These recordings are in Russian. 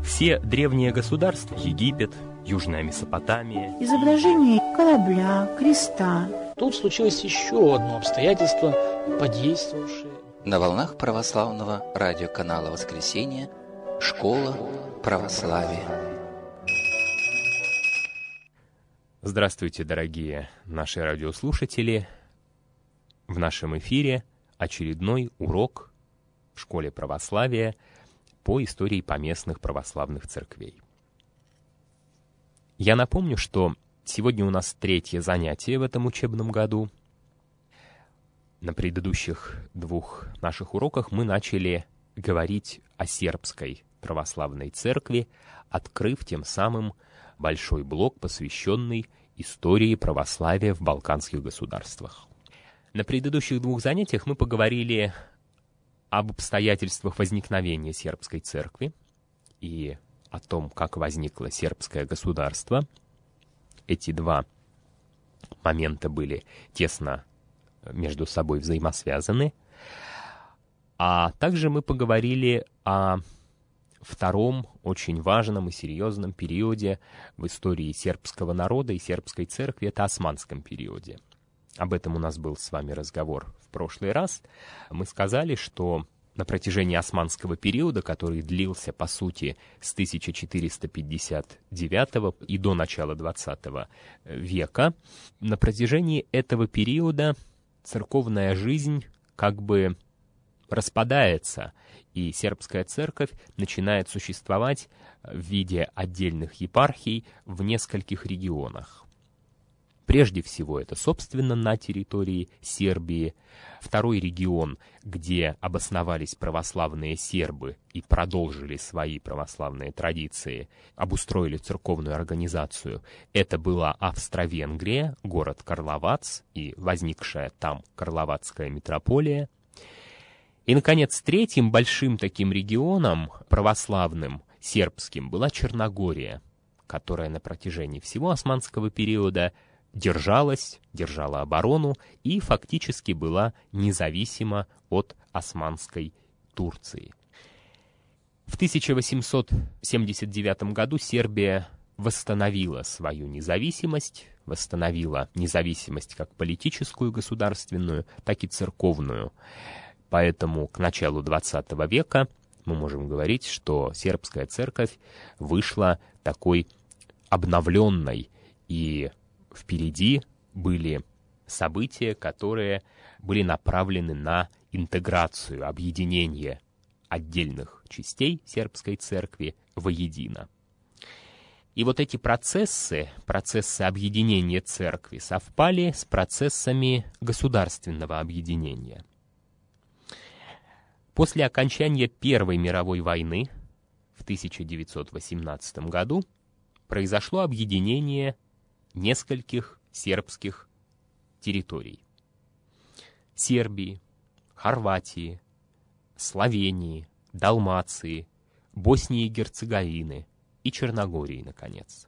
Все древние государства, Египет, Южная Месопотамия, изображение корабля, креста. Тут случилось еще одно обстоятельство, подействовавшее. На волнах православного радиоканала «Воскресенье» «Школа православия». Здравствуйте, дорогие наши радиослушатели! В нашем эфире очередной урок в Школе православия по истории поместных православных церквей. Я напомню, что сегодня у нас третье занятие в этом учебном году. На предыдущих двух наших уроках мы начали говорить о сербской православной церкви, открыв тем самым большой блок, посвященный истории православия в балканских государствах. На предыдущих двух занятиях мы поговорили об обстоятельствах возникновения сербской церкви и о том, как возникло сербское государство. Эти два момента были тесно между собой взаимосвязаны. А также мы поговорили о втором очень важном и серьезном периоде в истории сербского народа и сербской церкви — это османском периоде. Об этом у нас был с вами разговор в прошлый раз. Мы сказали, что на протяжении османского периода, который длился, по сути, с 1459 и до начала XX века, на протяжении этого периода церковная жизнь как бы распадается, и сербская церковь начинает существовать в виде отдельных епархий в нескольких регионах. Прежде всего, это, собственно, на территории Сербии. Второй регион, где обосновались православные сербы и продолжили свои православные традиции, обустроили церковную организацию, это была Австро-Венгрия, город Карловац и возникшая там Карловацкая митрополия. И, наконец, третьим большим таким регионом, православным, сербским, была Черногория, которая на протяжении всего османского периода держала оборону и фактически была независима от османской Турции. В 1879 году Сербия восстановила свою независимость, как политическую, государственную, так и церковную. Поэтому к началу XX века мы можем говорить, что сербская церковь вышла такой обновленной, и впереди были события, которые были направлены на интеграцию, объединение отдельных частей сербской церкви воедино. И вот эти процессы объединения церкви совпали с процессами государственного объединения. После окончания Первой мировой войны в 1918 году произошло объединение нескольких сербских территорий: Сербии, Хорватии, Словении, Далмации, Боснии и Герцеговины и Черногории, наконец.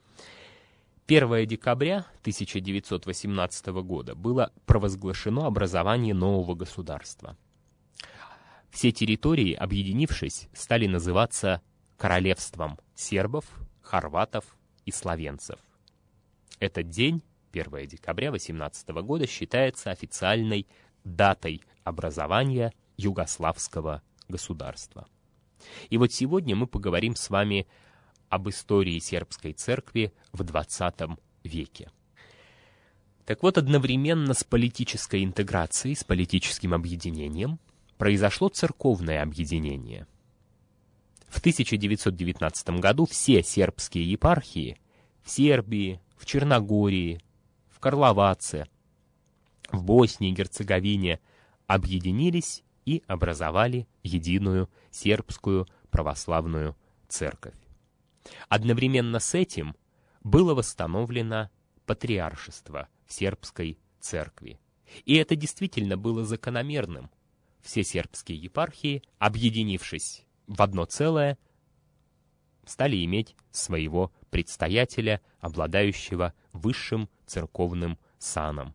1 декабря 1918 года было провозглашено образование нового государства. Все территории, объединившись, стали называться Королевством сербов, хорватов и словенцев. Этот день, 1 декабря 18 года, считается официальной датой образования югославского государства. И вот сегодня мы поговорим с вами об истории сербской церкви в XX веке. Так вот, одновременно с политической интеграцией, с политическим объединением, произошло церковное объединение. В 1919 году все сербские епархии в Сербии, в Черногории, в Карловаце, в Боснии и Герцеговине объединились и образовали единую сербскую православную церковь. Одновременно с этим было восстановлено патриаршество в сербской церкви. И это действительно было закономерным. Все сербские епархии, объединившись в одно целое, стали иметь своего предстоятеля, обладающего высшим церковным саном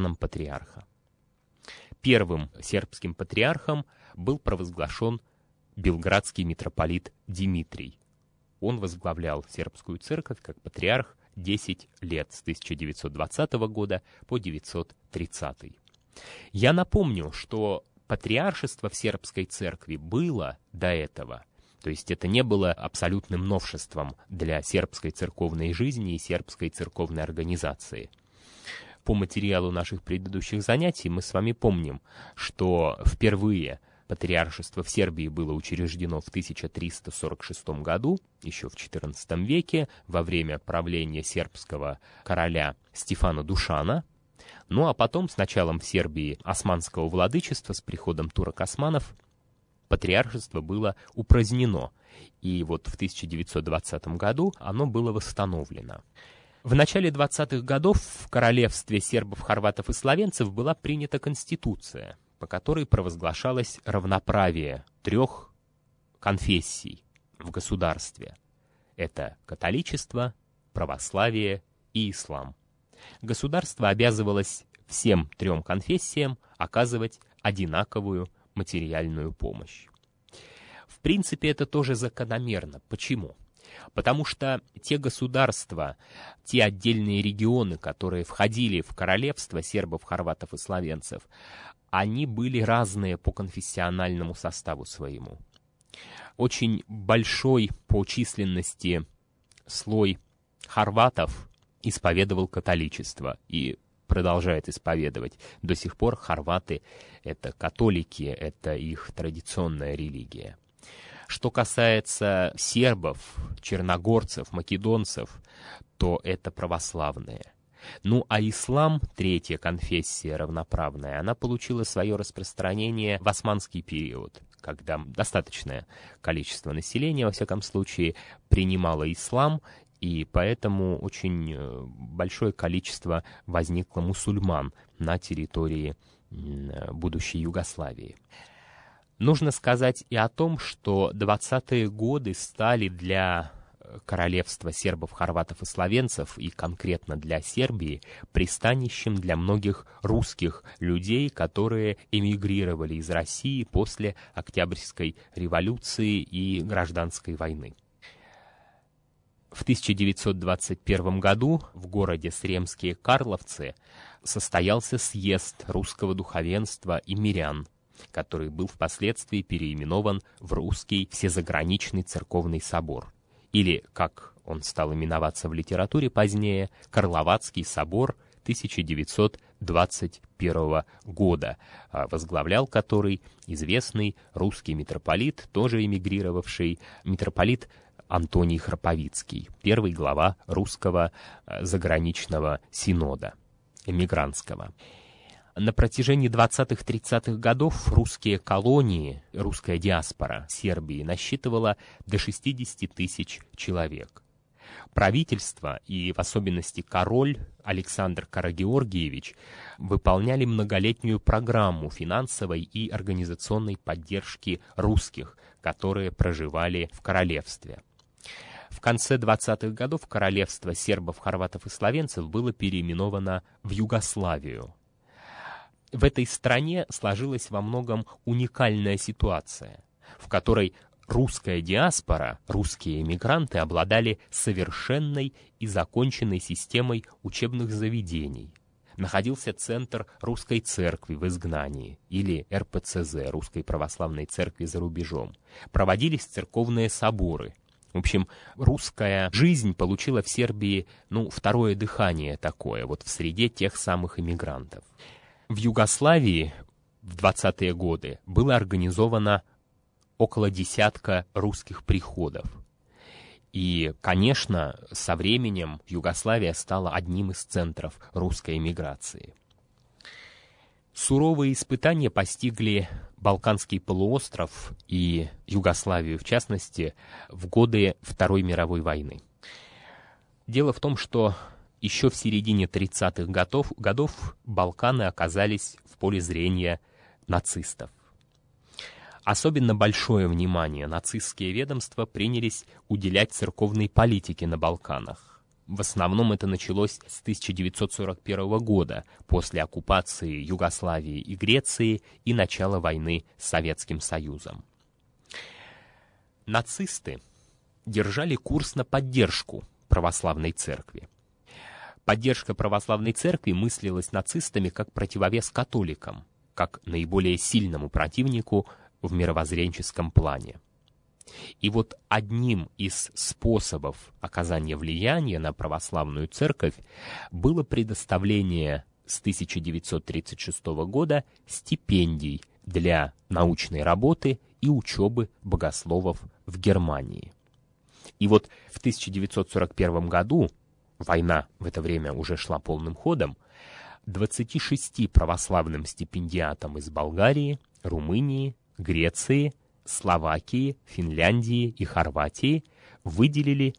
патриарха. Первым сербским патриархом был провозглашен белградский митрополит Димитрий. Он возглавлял сербскую церковь как патриарх 10 лет, с 1920 года по 930. Я напомню, что патриаршество в сербской церкви было до этого. То есть это не было абсолютным новшеством для сербской церковной жизни и сербской церковной организации. По материалу наших предыдущих занятий мы с вами помним, что впервые патриаршество в Сербии было учреждено в 1346 году, еще в XIV веке, во время правления сербского короля Стефана Душана. Ну а потом, с началом в Сербии османского владычества, с приходом турок-османов, патриаршество было упразднено. И вот в 1920 году оно было восстановлено. В начале 20-х годов в королевстве сербов, хорватов и словенцев была принята конституция, по которой провозглашалось равноправие 3 конфессий в государстве. Это католичество, православие и ислам. Государство обязывалось всем 3 конфессиям оказывать одинаковую материальную помощь. В принципе, это тоже закономерно. Почему? Потому что те государства, те отдельные регионы, которые входили в королевство сербов, хорватов и словенцев, они были разные по конфессиональному составу своему. Очень большой по численности слой хорватов исповедовал католичество и продолжает исповедовать. До сих пор хорваты — это католики, это их традиционная религия. Что касается сербов, черногорцев, македонцев, то это православные. Ну а ислам, 3-я конфессия равноправная, она получила свое распространение в османский период, когда достаточное количество населения, во всяком случае, принимало ислам, и поэтому очень большое количество возникло мусульман на территории будущей Югославии. Нужно сказать и о том, что 20-е годы стали для королевства сербов, хорватов и словенцев, и конкретно для Сербии, пристанищем для многих русских людей, которые эмигрировали из России после Октябрьской революции и Гражданской войны. В 1921 году в городе Сремские Карловцы состоялся съезд русского духовенства и мирян, который был впоследствии переименован в Русский Всезаграничный Церковный Собор, или, как он стал именоваться в литературе позднее, Карловацкий собор 1921 года, возглавлял который известный русский митрополит, тоже эмигрировавший, митрополит Антоний Храповицкий, первый глава русского заграничного синода, эмигрантского. На протяжении 20-30-х годов русские колонии, русская диаспора Сербии насчитывала до 60 тысяч человек. Правительство, и в особенности король Александр Карагеоргиевич, выполняли многолетнюю программу финансовой и организационной поддержки русских, которые проживали в королевстве. В конце 20-х годов королевство сербов, хорватов и словенцев было переименовано в Югославию. В этой стране сложилась во многом уникальная ситуация, в которой русская диаспора, русские эмигранты обладали совершенной и законченной системой учебных заведений. Находился центр русской церкви в изгнании, или РПЦЗ, Русской Православной Церкви за рубежом. Проводились церковные соборы. В общем, русская жизнь получила в Сербии, второе дыхание такое, вот в среде тех самых эмигрантов. В Югославии в 20-е годы было организовано около 10 русских приходов. И, конечно, со временем Югославия стала одним из центров русской эмиграции. Суровые испытания постигли Балканский полуостров и Югославию, в частности, в годы Второй мировой войны. Дело в том, что еще в середине 30-х годов Балканы оказались в поле зрения нацистов. Особенно большое внимание нацистские ведомства принялись уделять церковной политике на Балканах. В основном это началось с 1941 года, после оккупации Югославии и Греции и начала войны с Советским Союзом. нацисты держали курс на поддержку православной церкви. Поддержка православной церкви мыслилась нацистами как противовес католикам, как наиболее сильному противнику в мировоззренческом плане. И вот одним из способов оказания влияния на православную церковь было предоставление с 1936 года стипендий для научной работы и учебы богословов в Германии. И вот в 1941 году, война в это время уже шла полным ходом, 26 православным стипендиатам из Болгарии, Румынии, Греции, Словакии, Финляндии и Хорватии выделили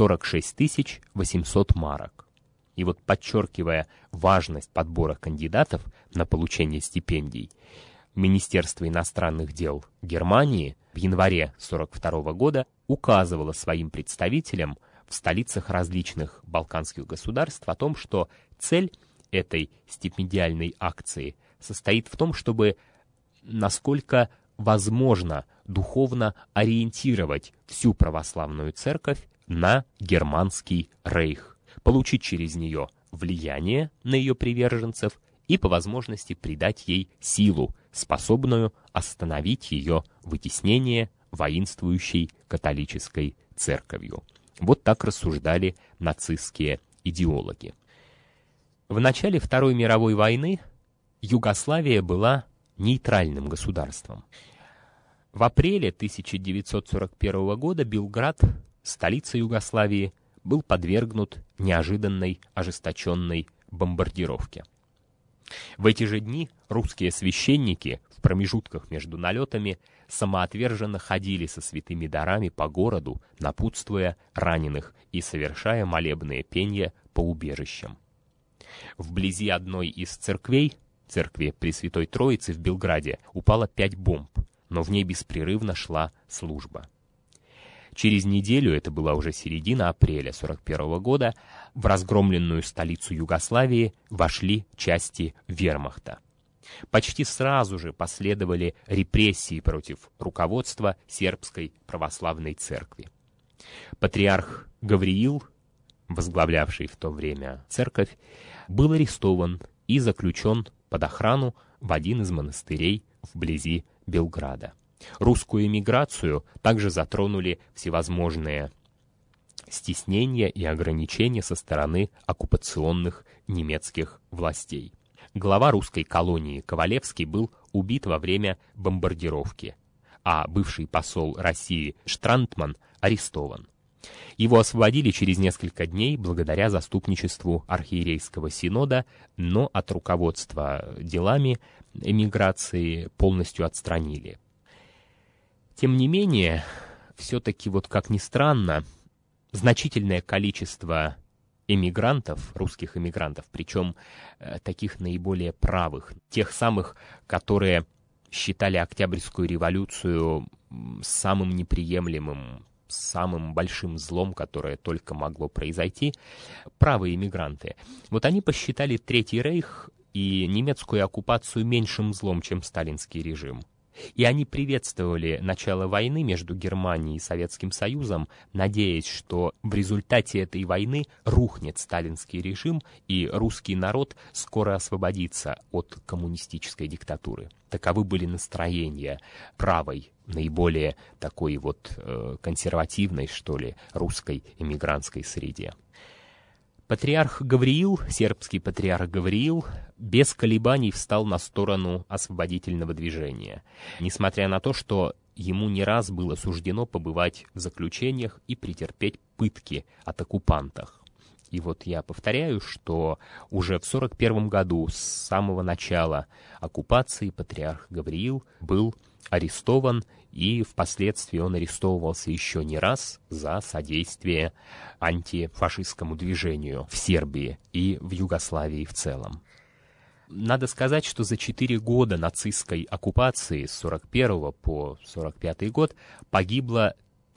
46 800 марок. И вот, подчеркивая важность подбора кандидатов на получение стипендий, Министерство иностранных дел Германии в январе 1942 года указывало своим представителям в столицах различных балканских государств о том, что цель этой стипендиальной акции состоит в том, чтобы, насколько возможно, духовно ориентировать всю православную церковь на германский рейх, получить через нее влияние на ее приверженцев и по возможности придать ей силу, способную остановить ее вытеснение воинствующей католической церковью. Вот так рассуждали нацистские идеологи. В начале Второй мировой войны Югославия была нейтральным государством. В апреле 1941 года Белград, столица Югославии, был подвергнут неожиданной ожесточенной бомбардировке. В эти же дни русские священники в промежутках между налетами самоотверженно ходили со святыми дарами по городу, напутствуя раненых и совершая молебные пения по убежищам. Вблизи одной из церквей, церкви Пресвятой Троицы в Белграде, упало 5 бомб, но в ней беспрерывно шла служба. Через неделю, это была уже середина апреля 1941 года, в разгромленную столицу Югославии вошли части вермахта. Почти сразу же последовали репрессии против руководства сербской православной церкви. Патриарх Гавриил, возглавлявший в то время церковь, был арестован и заключен под охрану в один из монастырей вблизи Белграда. Русскую эмиграцию также затронули всевозможные стеснения и ограничения со стороны оккупационных немецких властей. Глава русской колонии Ковалевский был убит во время бомбардировки, а бывший посол России Штрандман арестован. Его освободили через несколько дней благодаря заступничеству архиерейского синода, но от руководства делами эмиграции полностью отстранили. Тем не менее, все-таки, вот как ни странно, значительное количество эмигрантов, русских эмигрантов, причем таких наиболее правых, тех самых, которые считали Октябрьскую революцию самым неприемлемым, самым большим злом, которое только могло произойти, правые эмигранты. Вот они посчитали Третий рейх и немецкую оккупацию меньшим злом, чем сталинский режим. И они приветствовали начало войны между Германией и Советским Союзом, надеясь, что в результате этой войны рухнет сталинский режим и русский народ скоро освободится от коммунистической диктатуры. Таковы были настроения правой, наиболее такой вот консервативной, что ли, русской эмигрантской среде. Патриарх Гавриил, сербский патриарх Гавриил, без колебаний встал на сторону освободительного движения, несмотря на то, что ему не раз было суждено побывать в заключениях и претерпеть пытки от оккупантов. И вот я повторяю, что уже в 1941 году, с самого начала оккупации, патриарх Гавриил был арестован, и впоследствии он арестовывался еще не раз за содействие антифашистскому движению в Сербии и в Югославии в целом. Надо сказать, что за 4 года нацистской оккупации с 1941 по 1945 год погибло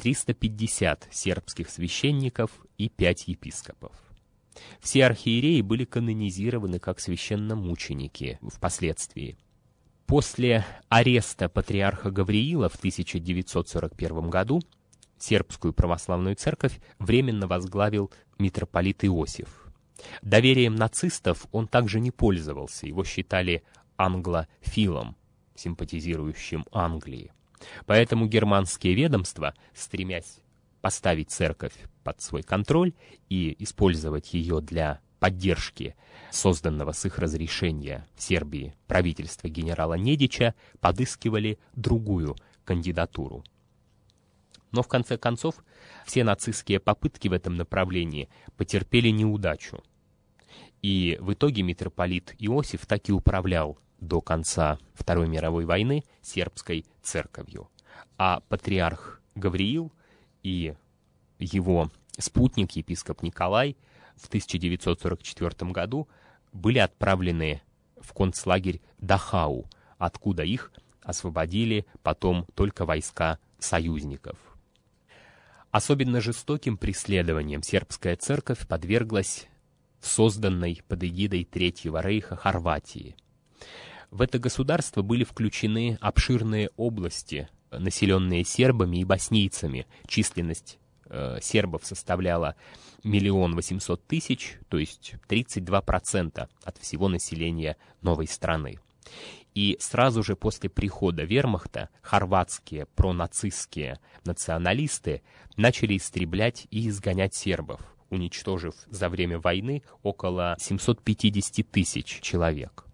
350 сербских священников и 5 епископов. Все архиереи были канонизированы как священномученики впоследствии. После ареста патриарха Гавриила в 1941 году сербскую православную церковь временно возглавил митрополит Иосиф. Доверием нацистов он также не пользовался, его считали англофилом, симпатизирующим Англии. Поэтому германские ведомства, стремясь поставить церковь под свой контроль и использовать ее для поддержки созданного с их разрешения в Сербии правительства генерала Недича, подыскивали другую кандидатуру. Но в конце концов все нацистские попытки в этом направлении потерпели неудачу. И в итоге митрополит Иосиф так и управлял до конца Второй мировой войны сербской церковью. А патриарх Гавриил и его спутник, епископ Николай, в 1944 году были отправлены в концлагерь Дахау, откуда их освободили потом только войска союзников. Особенно жестоким преследованием сербская церковь подверглась в созданной под эгидой Третьего рейха Хорватии. В это государство были включены обширные области, населенные сербами и боснийцами. Численность сербов составляла 1 800 000, то есть 32% от всего населения новой страны. И сразу же после прихода вермахта хорватские пронацистские националисты начали истреблять и изгонять сербов, уничтожив за время войны около 750 000 человек.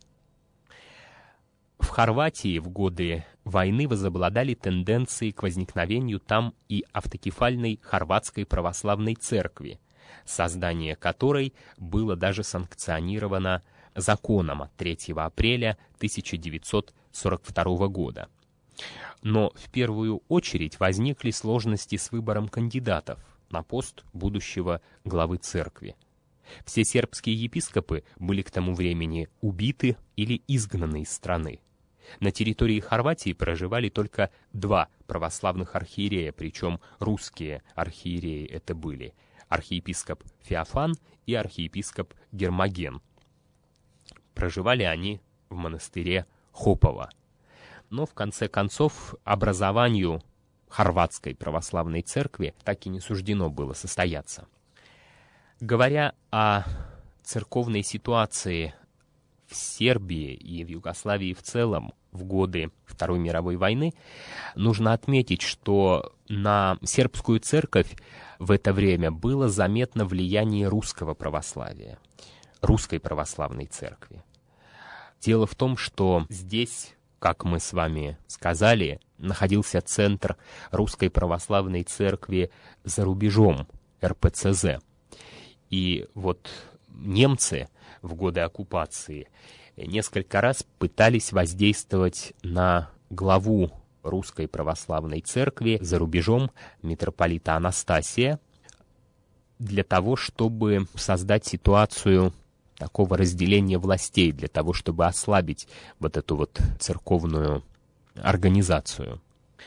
В Хорватии в годы войны возобладали тенденции к возникновению там и автокефальной хорватской православной церкви, создание которой было даже санкционировано законом от 3 апреля 1942 года. Но в первую очередь возникли сложности с выбором кандидатов на пост будущего главы церкви. Все сербские епископы были к тому времени убиты или изгнаны из страны. На территории Хорватии проживали только 2 православных архиерея, причем русские архиереи это были архиепископ Феофан и архиепископ Гермоген. Проживали они в монастыре Хопово. Но в конце концов образованию хорватской православной церкви так и не суждено было состояться. Говоря о церковной ситуации в Сербии и в Югославии в целом в годы Второй мировой войны, нужно отметить, что на сербскую церковь в это время было заметно влияние русского православия, русской православной церкви. Дело в том, что здесь, как мы с вами сказали, находился центр русской православной церкви за рубежом, РПЦЗ. И вот немцы в годы оккупации несколько раз пытались воздействовать на главу русской православной церкви за рубежом, митрополита Анастасия, для того, чтобы создать ситуацию такого разделения властей, для того, чтобы ослабить вот эту вот церковную организацию.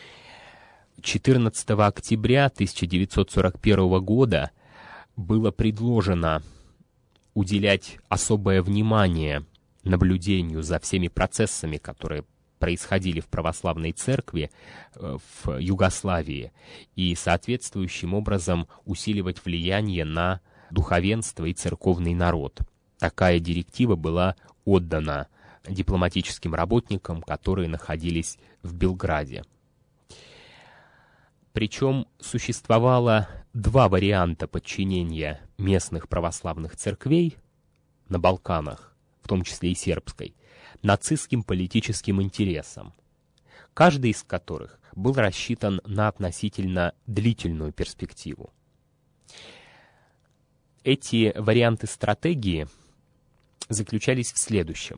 14 октября 1941 года было предложено уделять особое внимание наблюдению за всеми процессами, которые происходили в православной церкви в Югославии, и соответствующим образом усиливать влияние на духовенство и церковный народ. Такая директива была отдана дипломатическим работникам, которые находились в Белграде. Причем существовало 2 варианта подчинения местных православных церквей на Балканах, в том числе и сербской, нацистским политическим интересам, каждый из которых был рассчитан на относительно длительную перспективу. Эти варианты стратегии заключались в следующем.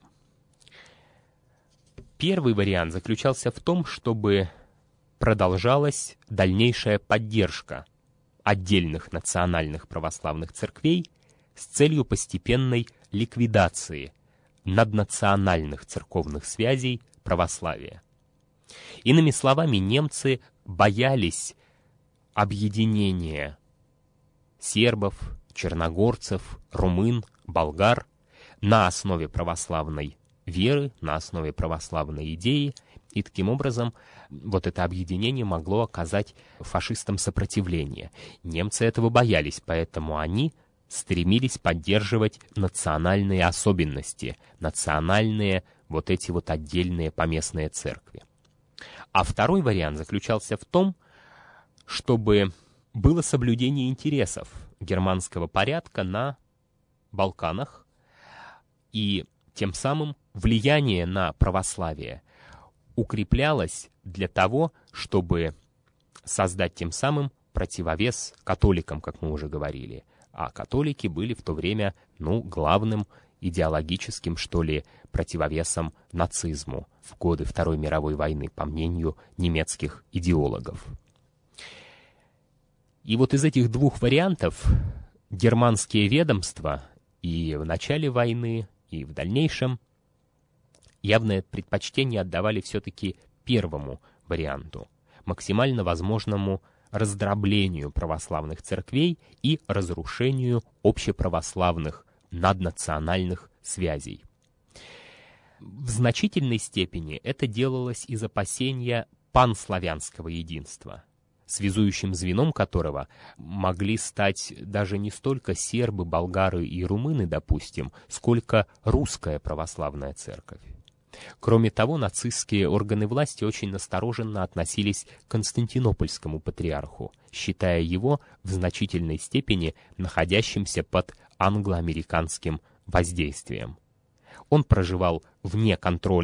Первый вариант заключался в том, чтобы продолжалась дальнейшая поддержка отдельных национальных православных церквей с целью постепенной ликвидации наднациональных церковных связей православия. Иными словами, немцы боялись объединения сербов, черногорцев, румын, болгар на основе православной веры, на основе православной идеи, и таким образом вот это объединение могло оказать фашистам сопротивление. Немцы этого боялись, поэтому они стремились поддерживать национальные особенности, национальные вот эти вот отдельные поместные церкви. А второй вариант заключался в том, чтобы было соблюдение интересов германского порядка на Балканах, и тем самым влияние на православие укреплялось для того, чтобы создать тем самым противовес католикам, как мы уже говорили. А католики были в то время, главным идеологическим, противовесом нацизму в годы Второй мировой войны, по мнению немецких идеологов. И вот из этих двух вариантов германские ведомства и в начале войны, и в дальнейшем явное предпочтение отдавали все-таки первому варианту, максимально возможному раздроблению православных церквей и разрушению общеправославных наднациональных связей. В значительной степени это делалось из опасения панславянского единства, связующим звеном которого могли стать даже не столько сербы, болгары и румыны, допустим, сколько русская православная церковь. Кроме того, нацистские органы власти очень настороженно относились к Константинопольскому патриарху, считая его в значительной степени находящимся под англо-американским воздействием. Он проживал вне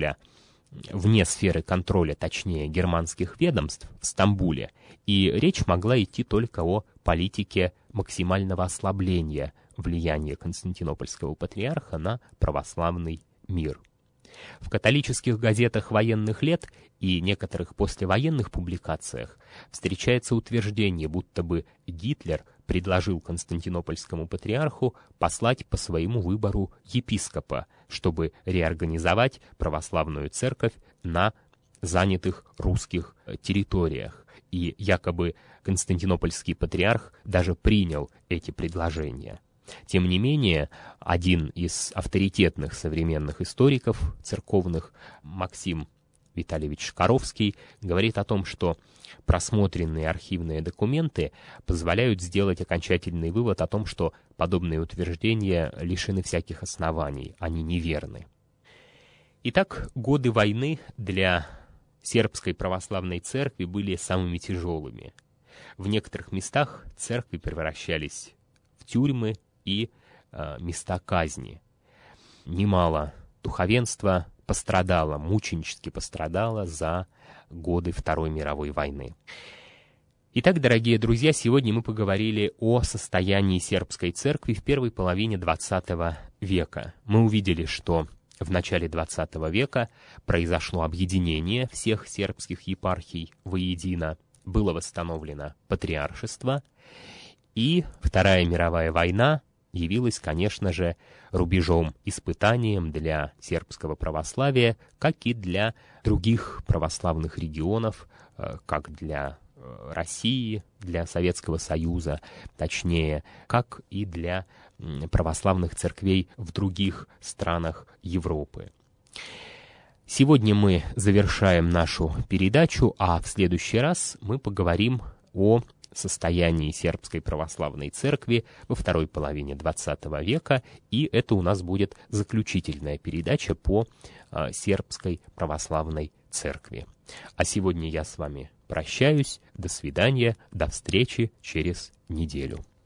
сферы контроля, точнее, германских ведомств в Стамбуле, и речь могла идти только о политике максимального ослабления влияния Константинопольского патриарха на православный мир. В католических газетах военных лет и некоторых послевоенных публикациях встречается утверждение, будто бы Гитлер предложил Константинопольскому патриарху послать по своему выбору епископа, чтобы реорганизовать православную церковь на занятых русских территориях. И якобы Константинопольский патриарх даже принял эти предложения. Тем не менее, один из авторитетных современных историков церковных, Максим Витальевич Шкаровский, говорит о том, что просмотренные архивные документы позволяют сделать окончательный вывод о том, что подобные утверждения лишены всяких оснований, они неверны. Итак, годы войны для сербской православной церкви были самыми тяжелыми. В некоторых местах церкви превращались в тюрьмы и места казни. Немало духовенства пострадало, мученически пострадало за годы Второй мировой войны. Итак, дорогие друзья, сегодня мы поговорили о состоянии сербской церкви в первой половине XX века. Мы увидели, что в начале XX века произошло объединение всех сербских епархий воедино, было восстановлено патриаршество, и Вторая мировая война явилась, конечно же, рубежом, испытанием для сербского православия, как и для других православных регионов, как для России, для Советского Союза, точнее, как и для православных церквей в других странах Европы. Сегодня мы завершаем нашу передачу, а в следующий раз мы поговорим о состоянии сербской православной церкви во второй половине XX века, и это у нас будет заключительная передача по сербской православной церкви. А сегодня я с вами прощаюсь. До свидания, до встречи через неделю.